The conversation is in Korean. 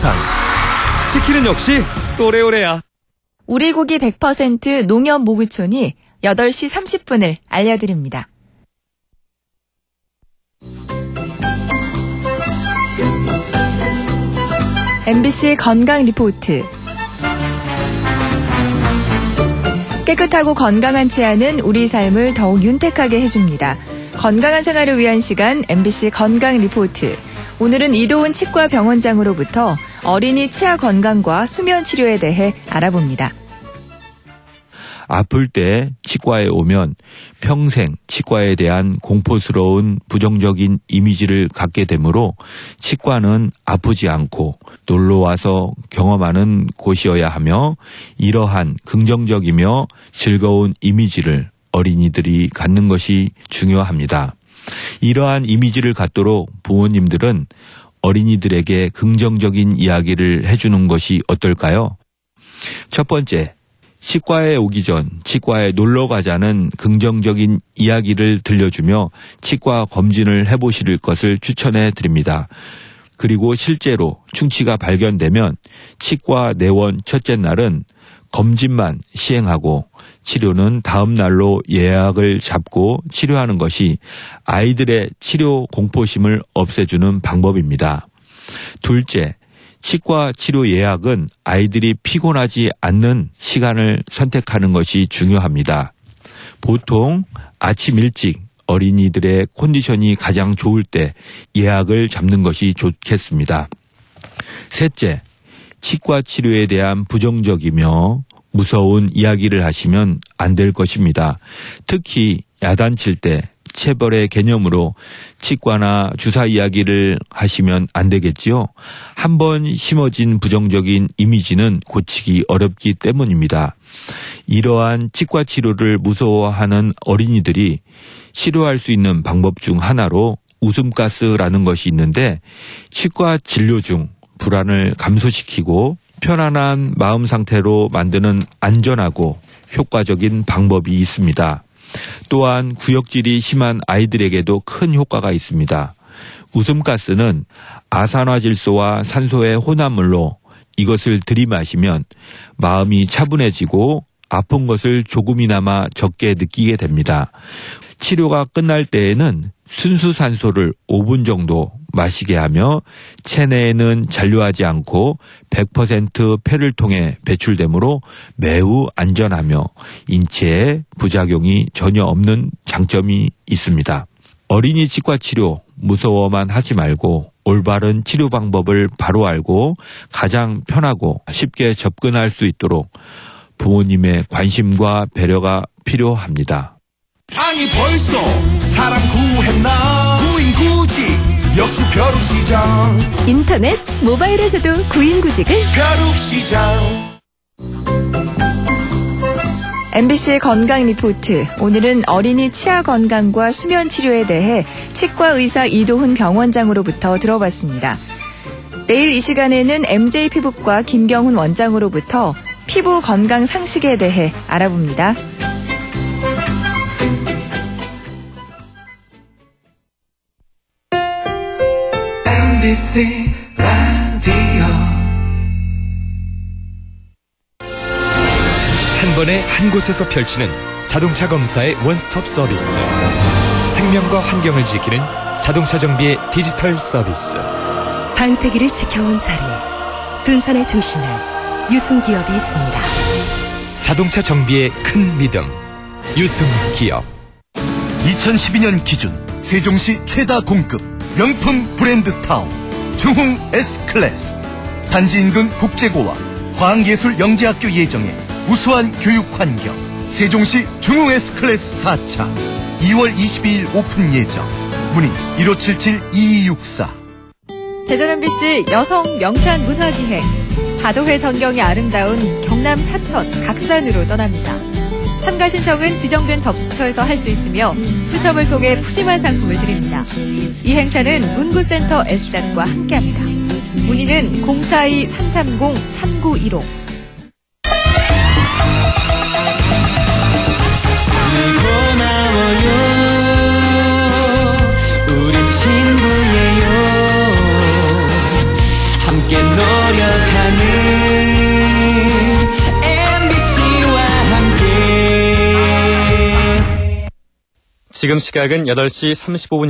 이상. 치킨은 역시 또래오래야. 우리 고기 100% 농협 모구촌이 8시 30분을 알려드립니다. MBC 건강 리포트. 깨끗하고 건강한 치아는 우리 삶을 더욱 윤택하게 해줍니다. 건강한 생활을 위한 시간 MBC 건강 리포트. 오늘은 이도훈 치과병원장으로부터 어린이 치아 건강과 수면 치료에 대해 알아봅니다. 아플 때 치과에 오면 평생 치과에 대한 공포스러운 부정적인 이미지를 갖게 되므로 치과는 아프지 않고 놀러와서 경험하는 곳이어야 하며 이러한 긍정적이며 즐거운 이미지를 어린이들이 갖는 것이 중요합니다. 이러한 이미지를 갖도록 부모님들은 어린이들에게 긍정적인 이야기를 해주는 것이 어떨까요? 첫 번째, 치과에 오기 전 치과에 놀러 가자는 긍정적인 이야기를 들려주며 치과 검진을 해보실 것을 추천해 드립니다. 그리고 실제로 충치가 발견되면 치과 내원 첫째 날은 검진만 시행하고 치료는 다음 날로 예약을 잡고 치료하는 것이 아이들의 치료 공포심을 없애주는 방법입니다. 둘째, 치과 치료 예약은 아이들이 피곤하지 않는 시간을 선택하는 것이 중요합니다. 보통 아침 일찍 어린이들의 컨디션이 가장 좋을 때 예약을 잡는 것이 좋겠습니다. 셋째, 치과 치료에 대한 부정적이며 무서운 이야기를 하시면 안 될 것입니다. 특히 야단칠 때 체벌의 개념으로 치과나 주사 이야기를 하시면 안 되겠지요. 한번 심어진 부정적인 이미지는 고치기 어렵기 때문입니다. 이러한 치과 치료를 무서워하는 어린이들이 치료할 수 있는 방법 중 하나로 웃음가스라는 것이 있는데 치과 진료 중 불안을 감소시키고 편안한 마음 상태로 만드는 안전하고 효과적인 방법이 있습니다. 또한 구역질이 심한 아이들에게도 큰 효과가 있습니다. 웃음가스는 아산화질소와 산소의 혼합물로 이것을 들이마시면 마음이 차분해지고 아픈 것을 조금이나마 적게 느끼게 됩니다. 치료가 끝날 때에는 순수산소를 5분 정도 마시게 하며 체내에는 잔류하지 않고 100% 폐를 통해 배출되므로 매우 안전하며 인체에 부작용이 전혀 없는 장점이 있습니다. 어린이 치과 치료 무서워만 하지 말고 올바른 치료 방법을 바로 알고 가장 편하고 쉽게 접근할 수 있도록 부모님의 관심과 배려가 필요합니다. 아니 벌써 사람 구했나 구인 구직 역시 벼룩시장 인터넷 모바일에서도 구인 구직을 벼룩시장. MBC 건강 리포트. 오늘은 어린이 치아 건강과 수면 치료에 대해 치과 의사 이도훈 병원장으로부터 들어봤습니다. 내일 이 시간에는 MJ 피부과 김경훈 원장으로부터 피부 건강 상식에 대해 알아봅니다. MBC 라디오 한 번에 한 곳에서 펼치는 자동차 검사의 원스톱 서비스. 생명과 환경을 지키는 자동차 정비의 디지털 서비스. 반세기를 지켜온 자리, 둔산의 중심에 유승기업이 있습니다. 자동차 정비의 큰 믿음, 유승기업. 2012년 기준 세종시 최다 공급 명품 브랜드 타운 중흥 S클래스. 단지 인근 국제고와 과학예술영재학교 예정에 우수한 교육환경. 세종시 중흥 S클래스 4차 2월 22일 오픈 예정. 문의 1577-2264. 대전 MBC 여성 명산 문화기행. 다도해 전경이 아름다운 경남 사천 각산으로 떠납니다. 참가 신청은 지정된 접수처에서 할 수 있으며 추첨을 통해 푸짐한 상품을 드립니다. 이 행사는 문구센터 S단과 함께합니다. 문의는 042-330-3915. 고마워요. 우린 친구예요. 함께 노래 지금 시각은 8시 35분